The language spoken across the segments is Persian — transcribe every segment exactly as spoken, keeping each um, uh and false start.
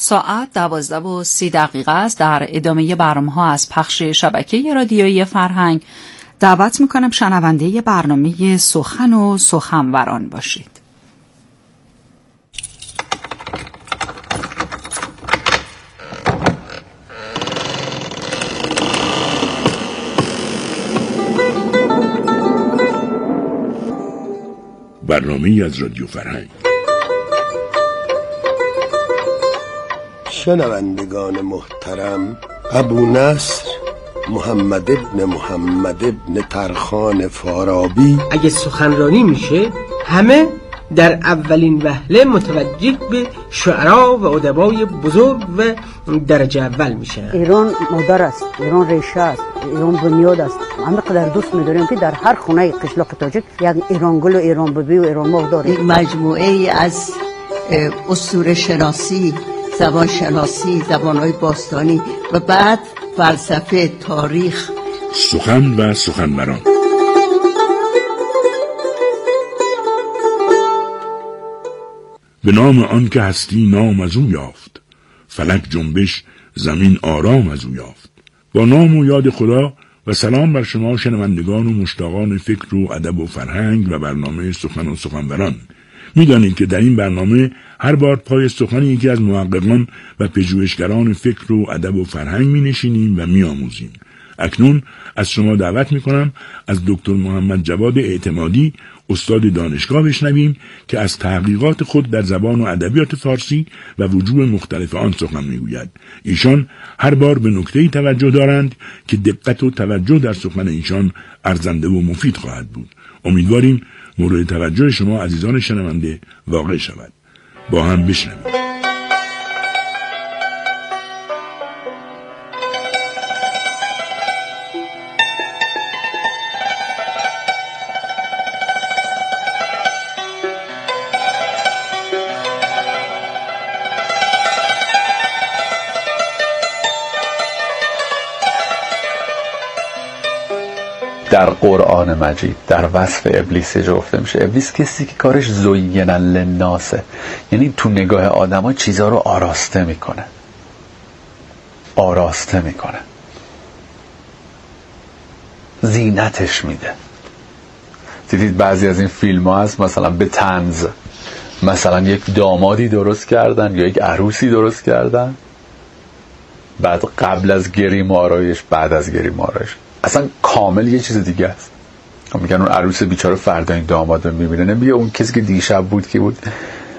ساعت دوازده و سی دقیقه است. در ادامه برنامه ها از پخش شبکه رادیویی فرهنگ دعوت میکنم شنونده برنامه سخن و سخنوران باشید. برنامه از رادیو فرهنگ. شنوندگان محترم، ابو نصر محمد ابن محمد ابن ترخان فارابی اگه سخنرانی میشه همه در اولین وهله متوجه به شعرا و ادبای بزرگ و درجه اول میشن. ایران مادر است، ایران ریشه است، ایران بنیاد است. همه قدر دوست می‌داریم که در هر خونه قشلاق تاجیک یک ایران گل و ایران ببی و ایران ماه داریم. مجموعه ای از اسطوره شناسی، زبان شناسی، زبان‌های باستانی و بعد فلسفه، تاریخ. سخن و سخنوران. به نام آن که هستی نام از او یافت، فلک جنبش زمین آرام از او یافت. با نام و یاد خدا و سلام بر شما شنوندگان و مشتاقان فکر و ادب و فرهنگ و برنامه سخن و سخنوران. می‌دانید که در این برنامه هر بار پای سخن یکی از محققان و پژوهشگران فکر و ادب و فرهنگ می‌نشینیم و می‌آموزیم. اکنون از شما دعوت می‌کنم از دکتر محمد جواد اعتمادی، استاد دانشگاه، بشنویم که از تحقیقات خود در زبان و ادبیات فارسی و وجوه مختلف آن سخن می‌گوید. ایشان هر بار به نکته‌ای توجه دارند که دقت و توجه در سخن ایشان ارزنده و مفید خواهد بود. امیدواریم مورد توجه شما عزیزان شنونده واقع شود. با هم بشنویم. در قرآن مجید در وصف ابلیس گفته میشه ابلیس کسی که کارش زین للناسه، یعنی تو نگاه آدما چیزا رو آراسته میکنه آراسته میکنه زینتش میده. دیدید بعضی از این فیلم ها هست مثلا به طنز، مثلا یک دامادی درست کردن یا یک عروسی درست کردن، بعد قبل از گریم و آرایش، بعد از گریم و آرایش اصلا کامل یه چیز دیگه است. میگن اون عروس بیچاره فردا این داماد رو میبینه، نمیگه اون کسی که دیشب بود کی بود.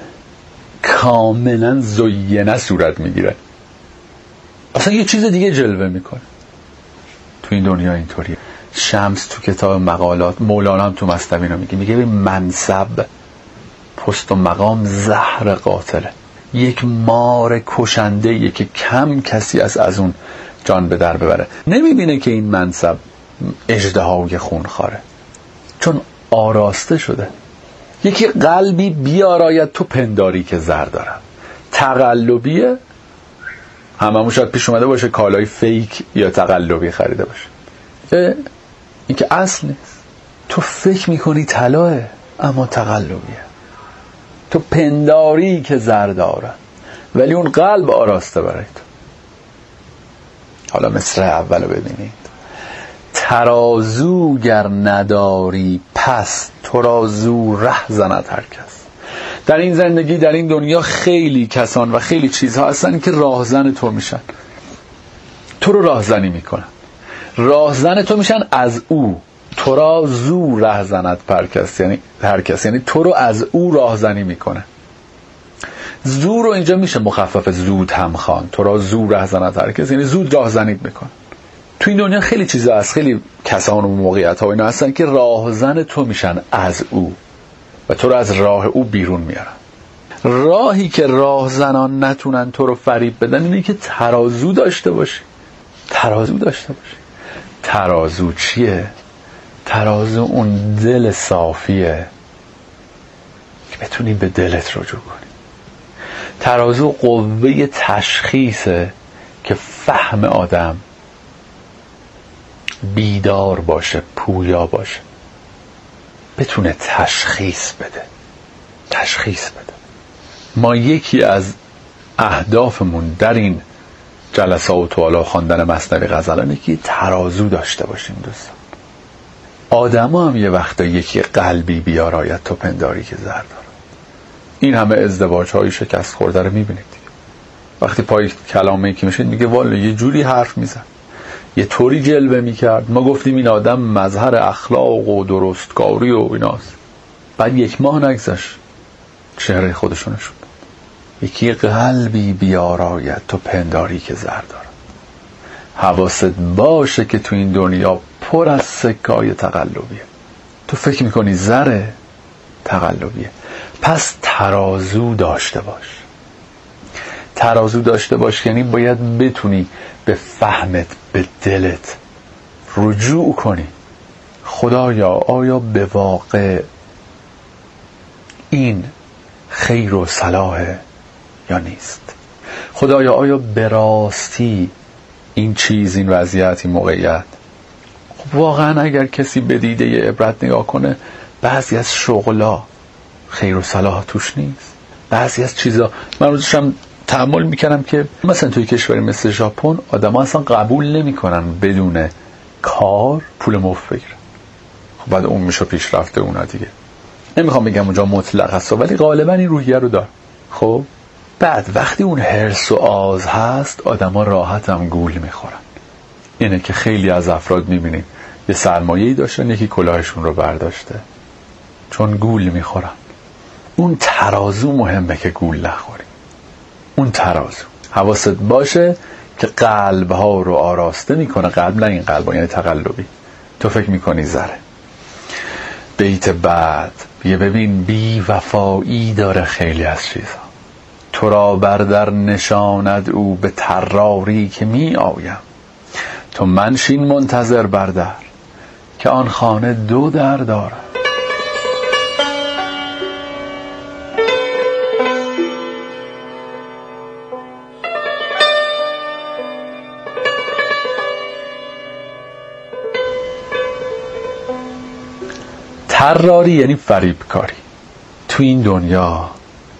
کاملا زینه صورت میگیره، اصلا یه چیز دیگه جلوه میکنه. تو این دنیا اینطوریه. شمس تو کتاب مقالات، مولانا هم تو مثنوی اینو میگه، میگه منصب، پست و مقام زهر قاتله. یک مار کشنده یه که کم کسی از از اون جان به در ببره. نمیبینه که این منصب اژدهای خونخواره، چون آراسته شده. یکی قلبی بیاراید تو پنداری که زر دارم. تقلبیه، هممون شاید پیش اومده باشه کالای فیک یا تقلبی خریده باشه. این که اصل نیست. تو فکر میکنی طلاه اما تقلبیه. تو پنداری که زر دارم ولی اون قلب آراسته برای تو. حالا مصرع اول رو ببینید. ترازو گر نداری پس ترازو ره زند هر کس. در این زندگی، در این دنیا خیلی کسان و خیلی چیزها هستن که راهزن تو میشن، تو رو راهزنی میکنن، راهزن تو میشن از او. ترازو ره زند هر کس، یعنی هر کس، یعنی تو رو از او راهزنی میکنه. زور رو اینجا میشه مخفف زود هم خوان. تو را زور ره زند هر کس، یعنی زود راهزنیت میکنه. تو این دنیا خیلی چیزا هست، خیلی کسان و موقعیت ها اینا هستن که راهزن تو میشن از او و تو رو از راه او بیرون میارن. راهی که راهزنان نتونن تو رو فریب بدن اینه که ترازو داشته باشی. ترازو داشته باشی. ترازو چیه؟ ترازو اون دل صافیه که بتونی به دلت رجوع کنی. ترازو قوه تشخیصه که فهم آدم بیدار باشه، پویا باشه، بتونه تشخیص بده. تشخیص بده. ما یکی از اهدافمون در این جلسه و طوالا خواندن مثنوی غزلانه که ترازو داشته باشیم دوستان. آدما هم یه وقتا یکی قلبی بیاراید تو پنداری که زر داره. این همه ازدواج های شکست خورده رو میبینید دیگه. وقتی پای کلامه که میشید میگه والا یه جوری حرف میزن، یه طوری جلوه میکرد، ما گفتیم این آدم مظهر اخلاق و درستکاری و ایناست، بعد یک ماه نگذشت چهره خودشونشون یکی قلبی بیاراید تو پنداری که زر داره. حواست باشه که تو این دنیا پر از سکای تقلبیه. تو فکر میکنی زره، تقلبیه. پس ترازو داشته باش. ترازو داشته باش یعنی باید بتونی به فهمت، به دلت رجوع کنی. خدایا آیا به واقع این خیر و صلاحه یا نیست؟ خدایا آیا به راستی این چیز، این وضعیت، این موقعیت؟ خب واقعا اگر کسی به دیده ی عبرت نگاه کنه، بعضی از شغلا خیر و صلاح توش نیست. بعضی از چیزا من روزشم تأمل میکنم که مثلا توی کشوری مثل ژاپن آدم ها اصلا قبول نمیکنن بدون کار پول مفت بگیرن. خب بعد اون میشه پیشرفته اونا دیگه. نمیخوام بگم اونجا مطلق هست ولی غالبا این روحیه رو دار. خب بعد وقتی اون حرص و آز هست آدم ها راحت هم گول میخورن. اینه که خیلی از افراد میبینیم یه سرمایه‌ای داشتن یکی کلاهشون رو برداشته چون گول میخورن. اون ترازو مهمه که گول نخوری. اون ترازو حواست باشه که قلب ها رو آراسته میکنه. قلب نه این قلب ها، یعنی تقلبی. تو فکر میکنی زره. بیت بعد یه ببین بی وفایی داره خیلی از چیزا. تو را بردر نشاند او به طراری که می آیم. تو منشین منتظر بردر که آن خانه دو در داره. طراری یعنی فریبکاری. تو این دنیا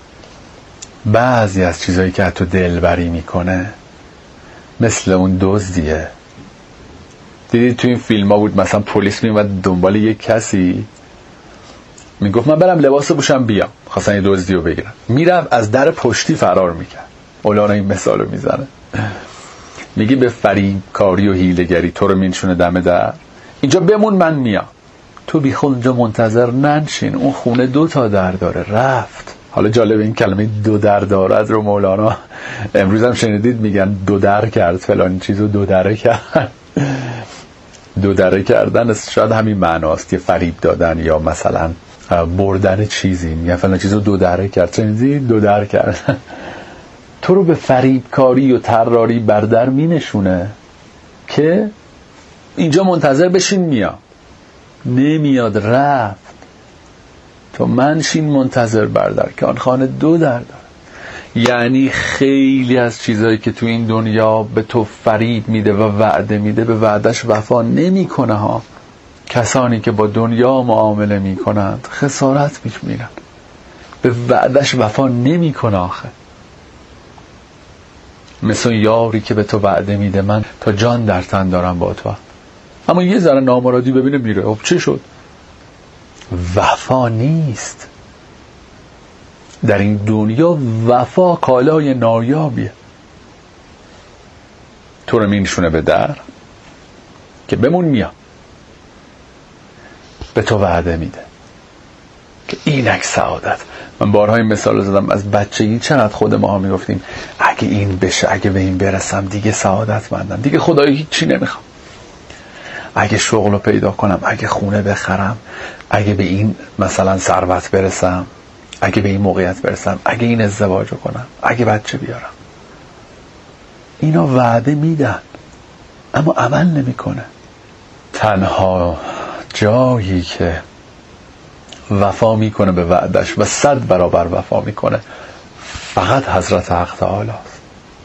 بعضی از چیزایی که تو دلبری میکنه مثل اون دزدیه. دیدید تو این فیلم ها بود مثلا پلیس میومد دنبال یک کسی میگفت من برم لباس بوشم بیام، خواستن یه دزدی رو بگیرن، میرفت از در پشتی فرار میکرد. اولانا این مثال رو میزنه، میگی به فریبکاری و حیله‌گری تو رو مینشونه دم در، اینجا بمون من میام. تو بی خود اونجا منتظر ننشین، اون خونه دو تا در داره، رفت. حالا جالب این کلمه دو در دارد رو مولانا امروز هم شنیدید میگن دو در کرد، فلان چیزو دو دره کرد. دو دره کردن شاید همین معناست، یه فریب دادن یا مثلا بردن چیزی. میگن فلان چیزو دو دره کرد، شنیدید؟ دو در کرد. تو رو به فریبکاری و طراری بر در می نشونه که اینجا منتظر بشین میام. نمیاد، رفت. تو منشین منتظر بردار که آن خانه دو در داره. یعنی خیلی از چیزایی که تو این دنیا به تو فریب میده و وعده میده به وعدش وفا نمیکنه ها. کسانی که با دنیا معامله میکنند خسارت میکنند، به وعدش وفا نمیکنه آخه. مثل یاری که به تو وعده میده من تا جان در تن دارم با تو، اما یه ذره نامرادی ببینه میره. خب چه شد؟ وفا نیست. در این دنیا وفا کالای نایابیه. تو رو مینشونه به در که بمون میام، به تو وعده میده که اینک سعادت. من بارها این مثال زدم از بچگی، چقدر خود ما ها میگفتیم اگه این بشه، اگه به این برسم دیگه سعادت مندم، دیگه خدایی هیچی نمیخوام. اگه شغل رو پیدا کنم، اگه خونه بخرم، اگه به این مثلا ثروت برسم، اگه به این موقعیت برسم، اگه این ازدواج رو کنم، اگه بچه بیارم. اینا وعده میدن اما عمل نمیکنه. تنها جایی که وفا میکنه به وعدش و صد برابر وفا میکنه فقط حضرت حق تعالی است.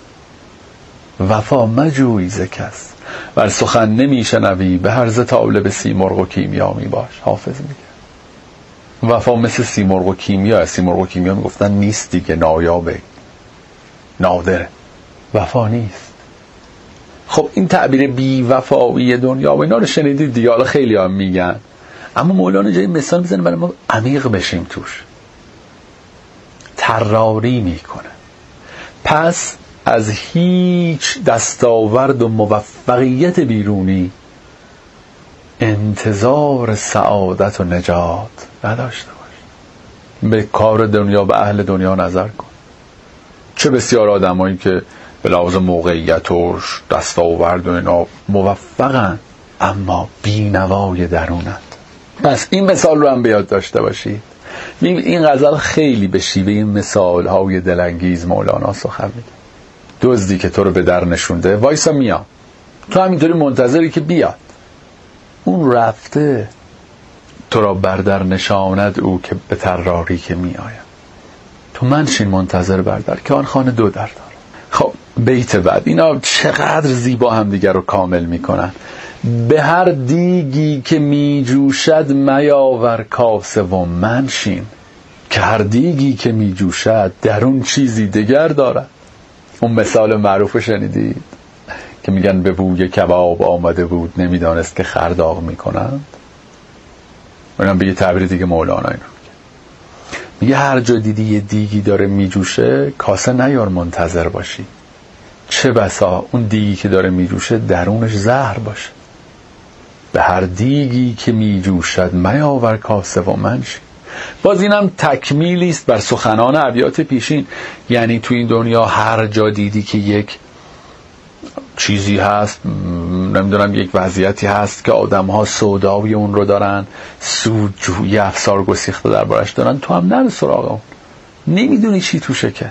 وفا مجوی ز کس ور سخن نمیشنوی به هرز طالب سیمرغ و کیمیا می باش. حافظ میگه وفا مثل سیمرغ و کیمیا. سیمرغ و کیمیا میگفتن نیست دیگه، نایابه. نادره، وفا نیست. خب این تعبیر بی وفایی دنیا و اینا رو شنیدید دیگه، حالا خیلی هم میگن، اما مولانا جای مثال میزنه برای ما عمیق بشیم توش. طراری میکنه. پس از هیچ دستاورد و موفقیت بیرونی انتظار سعادت و نجات نداشته باش. به کار دنیا، به اهل دنیا نظر کن. چه بسیار آدمایی که به لحاظ موقعیت و دستاورد و اینا موفقن اما بی‌نوای درونند. پس این مثال رو هم بیاد داشته باشید. این غزل خیلی به شیوه این مثال‌های دلانگیز مولانا سخن میگه. دزدی که تو رو به در نشونده وایسا میاد، تو همینطوری منتظری که بیاد، اون رفته تو را بردر نشاند او که به طراری که می آید. تو منشین منتظر بردر که آن خانه دو در داره. خب بیت بعد اینا چقدر زیبا هم دیگر رو کامل میکنن. به هر دیگی که می جوشد میاور کاسه و منشین، که هر دیگی که می جوشد درون چیزی دیگر دارد. اون مثال معروف شنیدید که میگن به بوی کباب آمده بود نمیدانست که خرداغ میکنند. منم به یه تعبیر دیگه مولانا اینو میگه، میگه هر جا دیدی یه دیگی داره میجوشه کاسه نیار منتظر باشی، چه بسا اون دیگی که داره میجوشه درونش زهر باشه. به هر دیگی که میجوشد میاور کاسه و منشین. باز اینم تکمیلی است بر سخنان ابیات پیشین. یعنی تو این دنیا هر جا دیدی که یک چیزی هست، نمیدونم یک وضعیتی هست که آدم ها سوداوی اون رو دارن، سود جویی افسار گسیخته دربارش دارن، تو هم نرو سراغ اون، نمیدونی چی توشه که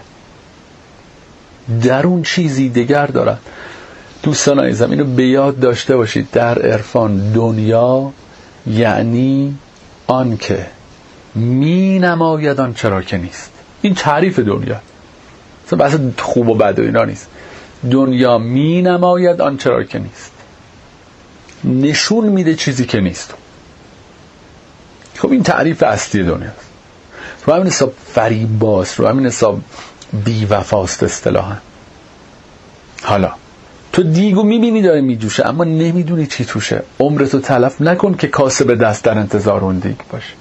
در اون چیزی دیگر دارن. دوستان عزیزم اینو به یاد داشته باشید، در عرفان دنیا یعنی آن که می نماید آن چرا که نیست. این تعریف دنیا، اصلا بحث خوب و بد و اینا نیست. دنیا می نماید آن چرا که نیست، نشون میده چیزی که نیست. خب این تعریف اصلی دنیاست. رو همین حساب فریب باز، رو همین حساب بی وفاست اصطلاحاً. حالا تو دیگو میبینی داره میجوشه اما نمیدونی چی توشه، عمرتو تلف نکن که کاسه به دست در انتظار اون دیگ باشه،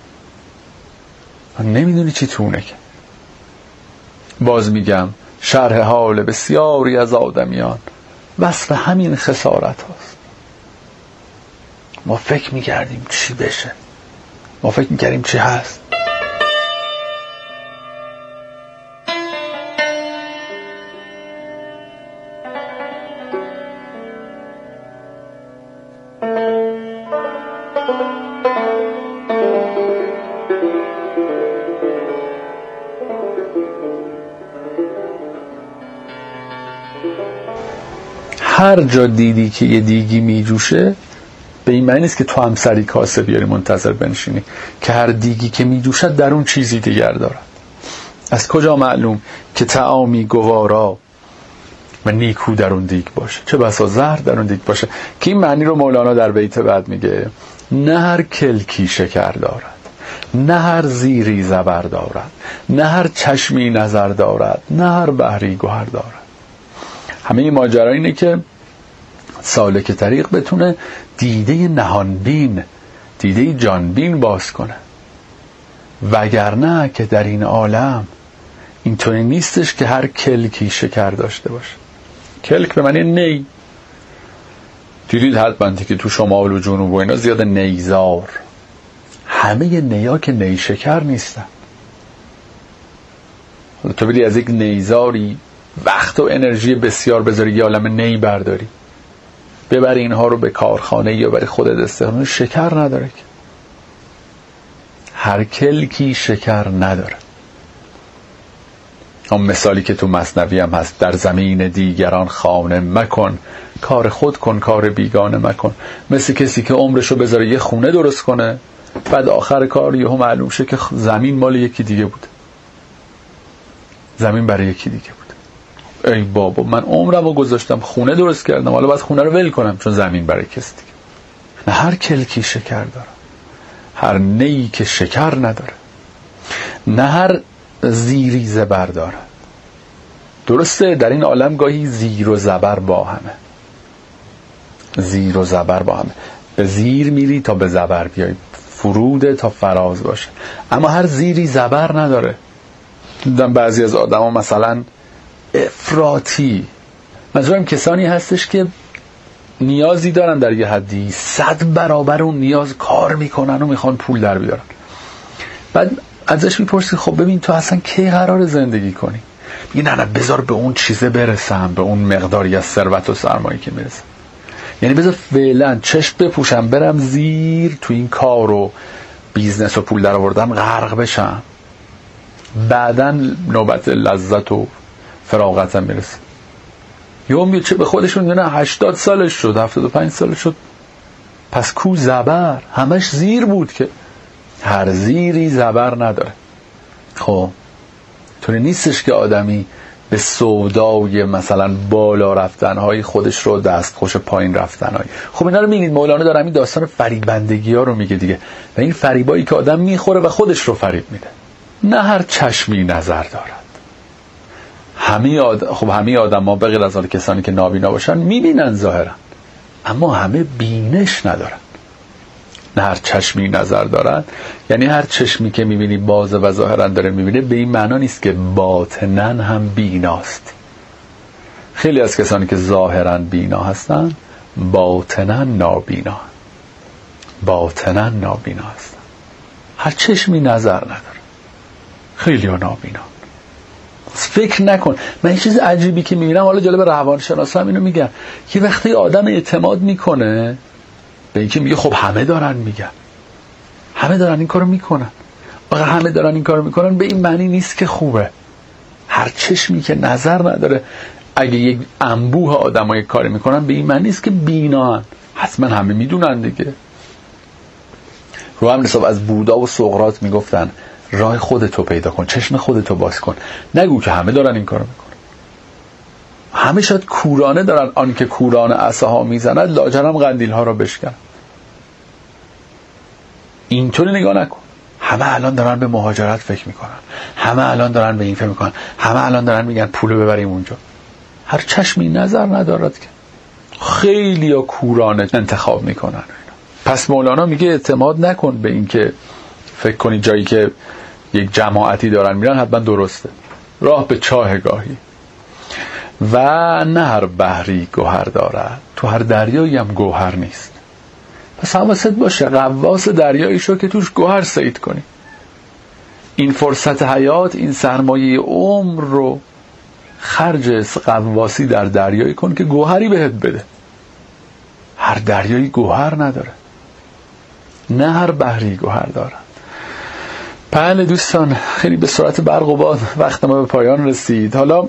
نمیدونی چی تونه. که باز میگم شرح حال بسیاری از آدمیان وصف همین خسارت هاست. ما فکر میکردیم چی بشه، ما فکر میکردیم چی هست. هر جا دیدی که یه دیگی میجوشه به این معنی نیست که تو هم سری کاسه بیاری منتظر بنشینی، که هر دیگی که میجوشد در اون چیزی دیگر دارد. از کجا معلوم که طعامی گوارا و نیکو در اون دیگ باشه، چه بسا زهر در اون دیگ باشه. که این معنی رو مولانا در بیت بعد میگه نه هر کلکی شکر دارد، نه هر زیری زبر دارد، نه هر چشمی نظر دارد، نه هر بحری گوهر دارد. همه این ماجرا اینه که سالک طریق بتونه دیده نهانبین، دیده جانبین باز کنه، وگرنه که در این عالم اینطوری نیستش که هر کلکی شکر داشته باشه. کلک به معنی نی. دیدید حتما که تو شمال و جنوب و اینا زیاد نیزار، همه نیا که نی شکر نیستن. تو بری از یک نیزاری وقت و انرژی بسیار بذاری یه عالم نی برداری ببری اینها رو به کارخانه یا برای خودت استخدام، شکر نداره که. هر کلکی شکر نداره. اون مثالی که تو مثنوی هم هست، در زمین دیگران خانه مکن، کار خود کن کار بیگانه مکن. مثل کسی که عمرشو بذاره یه خونه درست کنه، بعد آخر کار یهو معلوم شه که زمین مال یکی دیگه بود، زمین برای یکی دیگه بود. ای بابا من عمرمو گذاشتم خونه درست کردم، حالا باید خونه رو ول کنم چون زمین برای کسی دیگه. نه هر کلکی شکر داره، هر نی که شکر نداره، نه هر زیری زبر داره. درسته در این عالم گاهی زیر و زبر با همه، زیر و زبر با همه، به زیر میری تا به زبر بیای، فروده تا فراز باشه، اما هر زیری زبر نداره. دیدم بعضی از آدم ها مثلا افراطی، منظورم کسانی هستش که نیازی دارن در یه حدی صد برابر اون نیاز کار میکنن و میخوان پول در بیارن. بعد ازش میپرسی خب ببین تو اصلا کی قرار زندگی کنی؟ میگه نه نه بذار به اون چیزه برسم، به اون مقداری از ثروت و سرمایه که میرسم، یعنی بذار فعلا چشم بپوشم برم زیر تو این کار و بیزنس و پول در آوردن غرق بشم، بعداً نوبت لذت و فراغتم میرسه. یوم چه به خودشون نه هشتاد سالش شد، هفتاد و پنج سالش شد، پس کو زبر؟ همش زیر بود که هر زیری زبر نداره. خب طوری نیستش که آدمی به سودای مثلا بالا رفتنهای خودش رو دستخوش پایین رفتنهای. خب اینا رو میگید مولانا داره همین داستان فریبندگی ها رو میگه دیگه، و این فریبایی که آدم میخوره و خودش رو فریب میده. نه هر چشمی نظر دارد. همه آد... خب همه آدم ها به غیر از آن کسانی که نابینا باشن میبینن ظاهرا، اما همه بینش ندارن. نه هر چشمی نظر دارد یعنی هر چشمی که میبینی بازه و ظاهرا داره میبینه، به این معنا نیست که باطناً هم بیناست. خیلی از کسانی که ظاهراً بینا هستن باطناً نابینا، باطناً نابینا هستن. هر چشمی نظر نداره، خیلی ها نابینا. فکر نکن. من این چیز عجیبی که میبینم، حالا جالب روانشناسا هم اینو میگن، یه وقتی آدم اعتماد میکنه به اینکه میگه خب همه دارن میگن، همه دارن این کارو میکنن، آقا همه دارن این کارو میکنن، به این معنی نیست که خوبه. هر چشمی که نظر نداره، اگه یک انبوه آدمای کاری میکنن به این معنی نیست که بینان، حتما همه میدونن دیگه. رو هم حساب از بودا و سقراط میگفتن راه خودتو پیدا کن، چشم خودتو باز کن، نگو که همه دارن این کارو میکنن. همه شاید کورانه دارن، آن که کورانه عصاها میزند لاجرم قندیل ها را بشکن. اینطوری نگاه نکن. همه الان دارن به مهاجرت فکر میکنن، همه الان دارن به این فکر میکنن، همه الان دارن میگن پولو ببریم اونجا. هر چشمی نظر ندارد که خیلی یا کورانه انتخاب میکنن. پس مولانا میگه اعتماد نکن به این که فکر کنی جایی که یک جماعتی دارن میرن حتما درسته. راه به چاه گاهی و نه هر بحری گوهر دارد، تو هر دریایی هم گوهر نیست. پس حواست باشه، غواص دریایی شو که توش گوهر صید کنی. این فرصت حیات، این سرمایه عمر رو خرج غواصی در دریایی کن که گوهری بهت بده. هر دریایی گوهر نداره، نه هر بحری گوهر داره. بله دوستان، خیلی به سرعت برق و باد وقت ما به پایان رسید. حالا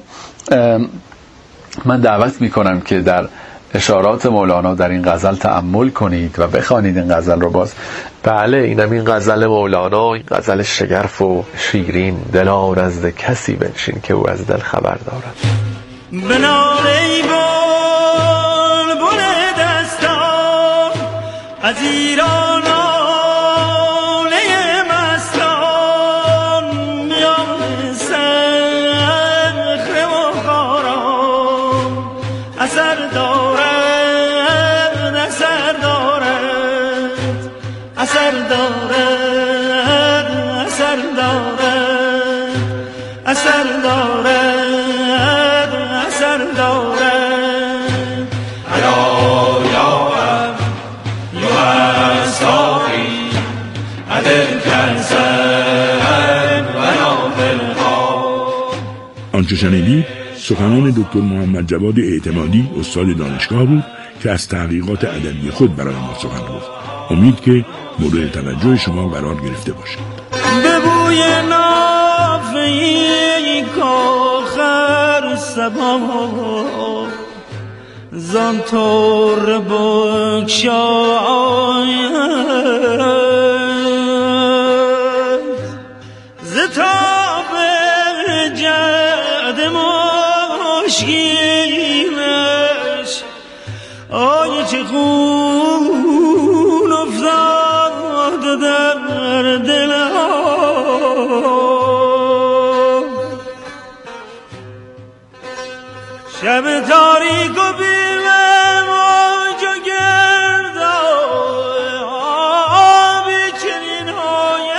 من دعوت میکنم که در اشارات مولانا در این غزل تأمل کنید و بخوانید این غزل رو باز. بله اینم این غزل مولانا، این غزل شگرف و شیرین. دلا نزد کسی بنشین که او از دل خبر دارد. بنالی بول بول دستان از ایران آنچه شنیدید سخنان دکتر محمد جواد اعتمادی استاد دانشگاه بود که از تحقیقات ادبی خود برای ما سخن گفت. امید که مورد توجه شما قرار گرفته باشد. به بوی نافه‌ای کاخر سبا زان تور بگشاید ز تاب جد مشکینش آی چه خون افتاد در دل ها. شب تاریک و بیمه موج و گرد آبی چنین های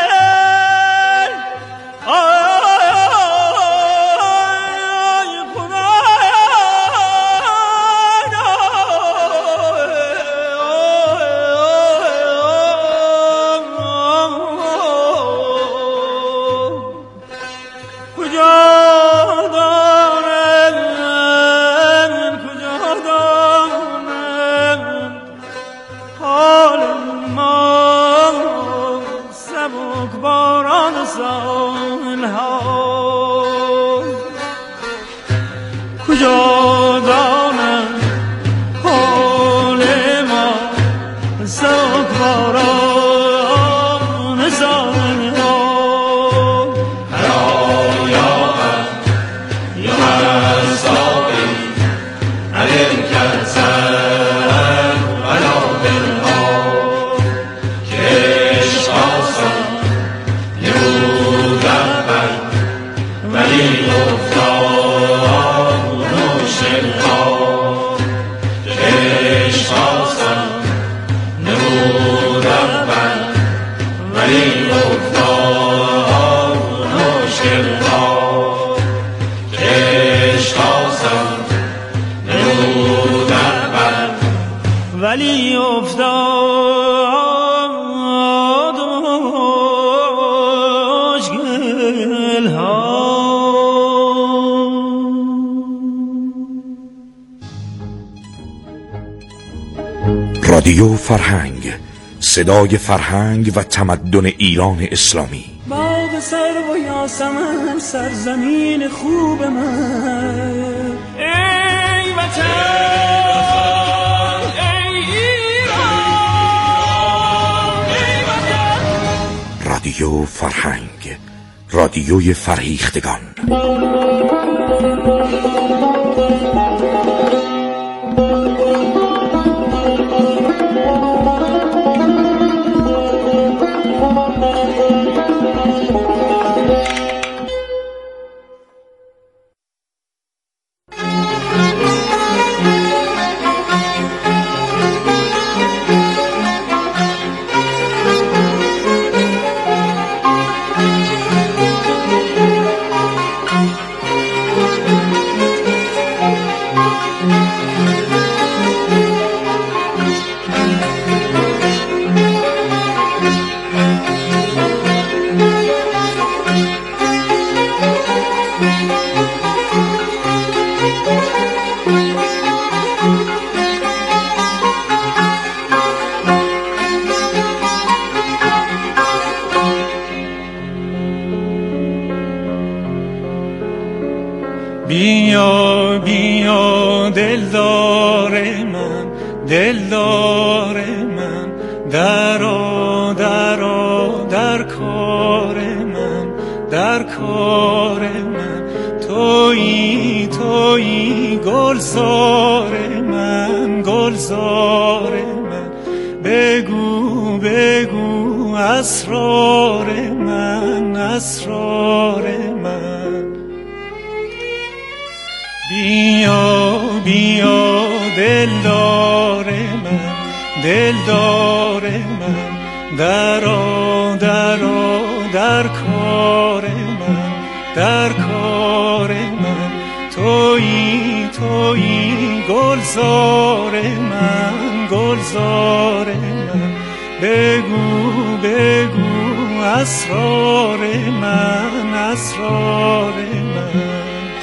ولی افتاد مشکل ها. رادیو فرهنگ، صدای فرهنگ و تمدن ایران اسلامی. باغ سرو و یاسمن سرزمین خوب من، ای وطن رادیو فرهنگ، رادیوی فرهیختگان. بیا بیا دلدار من، دلدار من، درآ درآ در کار من، در کار من. تویی تویی گلزار من، گلزار من. بگو بگو اسرار من، اسرار من. بیا بیا دلدار من، دلدار من، درآ درآ در کار من، در کار من. تویی تویی گلزار من، گلزار من. بگو بگو اسرار من، اسرار من.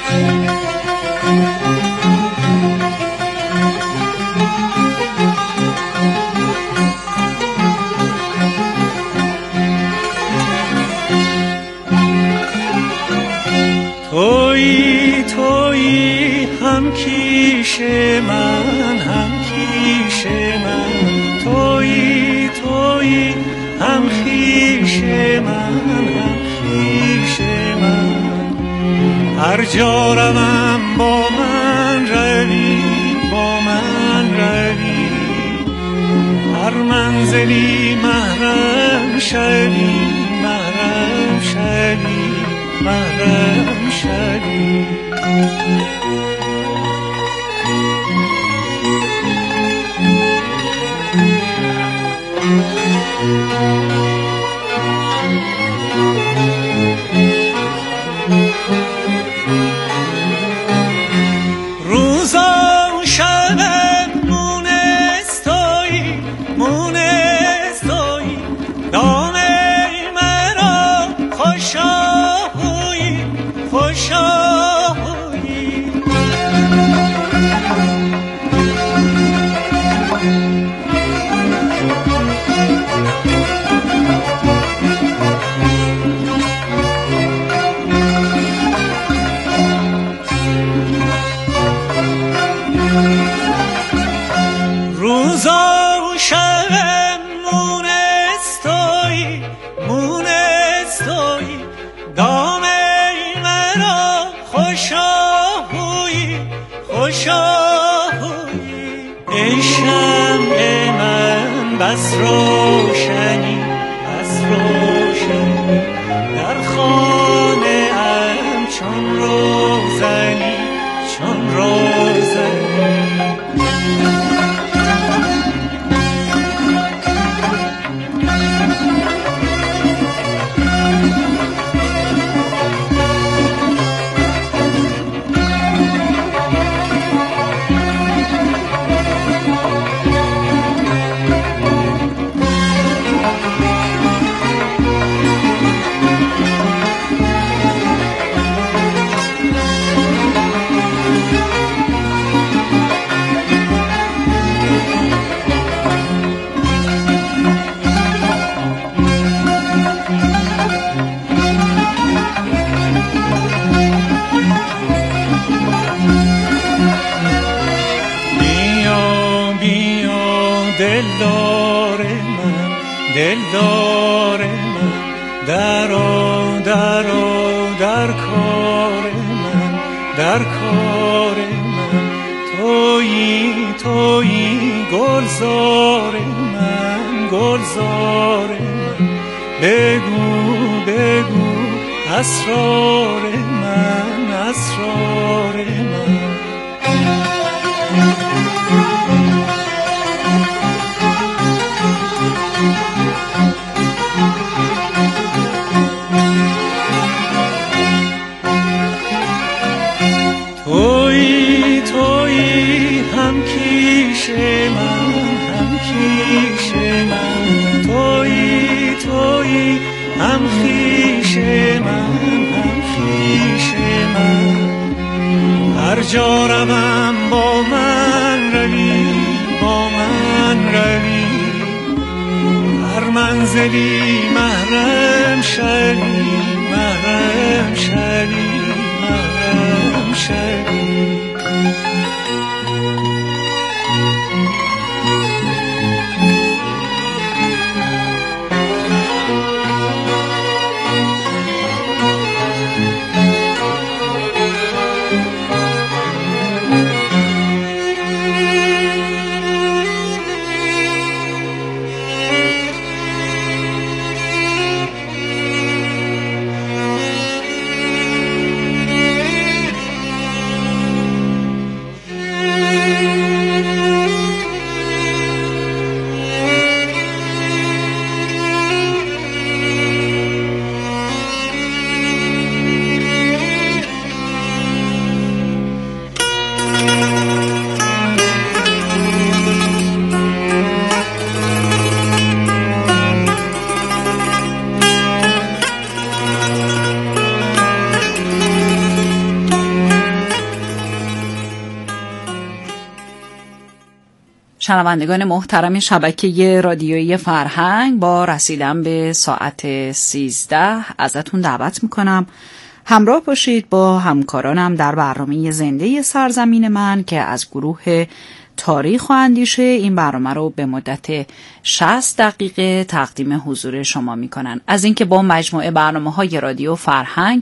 تویی تویی هم کیش من، هم کیش من. تویی تویی هم خویش من، هم خویش من. هر جا روم با من روی، با من روی. هر منزلی محرم شوی، محرم شوی، محرم شوی. بس روشنی بس روشنی در خانه ام چون روزنی چون روزنی دلدار من دلدار من درآ درآ در کار من در کار من تویی تویی گلزار من گلزار من بگو بگو اسرار من اسرار من تویی تویی هم کیش من هم کیش من تویی تویی هم خویش من هم خویش من هر جا روم با من روی با من روی هر منزلی محرم شوی محرم شوی محرم شوی شنوندگان محترم شبکه رادیویی فرهنگ، با رسیدن به ساعت سیزده ازتون دعوت میکنم همراه باشید با همکارانم در برنامه زنده سرزمین من که از گروه تاریخ و اندیشه این برنامه رو به مدت شصت دقیقه تقدیم حضور شما میکنن. از اینکه با مجموعه برنامه‌های رادیو فرهنگ